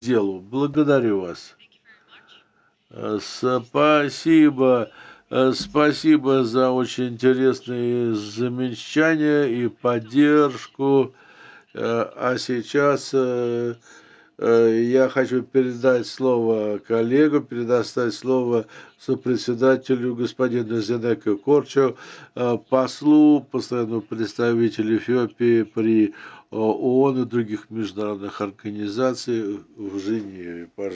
делу. Благодарю вас. Спасибо. Спасибо за очень интересные замечания и поддержку. А сейчас я хочу передать слово коллегу, предоставить слово сопредседателю господину Зенеко Корчу, послу, постоянному представителю Эфиопии при ООН и других международных организациях в Женеве. Пожалуйста.